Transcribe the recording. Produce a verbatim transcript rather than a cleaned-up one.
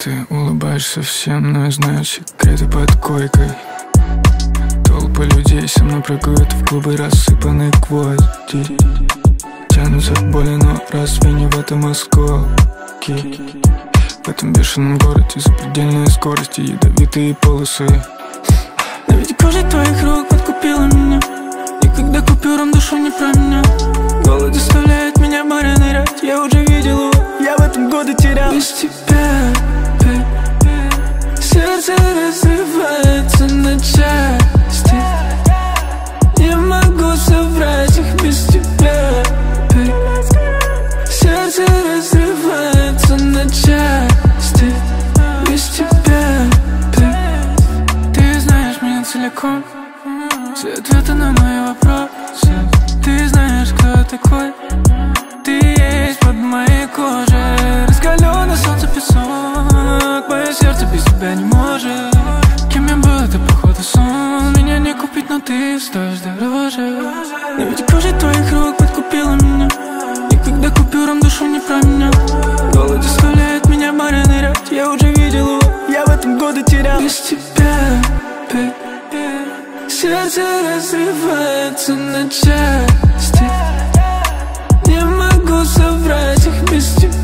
Ты улыбаешься всем, но я знаю секреты под койкой. Толпы людей со мной прыгают в клубы, рассыпанные гвозди. Тянутся к боли, но разве не в этом осколки? В этом бешеном городе запредельная скорость и ядовитые полосы. Но ведь кожа твоих рук подкупила меня, и когда купюрам душу не променял. Голод заставляет меня в море нырять. Я уже видел его, я в этом годы терял. Без тебя, babe, сердце разрывается на части. Не могу соврать их без тебя, babe. Сердце разрывается на части. Без тебя, babe. Ты знаешь меня целиком, все ответы на мои вопросы. Ты знаешь, кто я такой. Ты есть под моей кожей. Раскаленный солнце песок. Мое сердце без тебя не может. Кем я был, это походу сон. Меня не купить, но ты стоишь дороже. Но ведь кожа твоих рук подкупила меня, и когда купюрам душу не променял. Голод заставляет меня в море нырять. Я уже видел его, я в этом годы терял. Без тебя, babe, сердце разрывается на части. Не могу соврать их без тебя.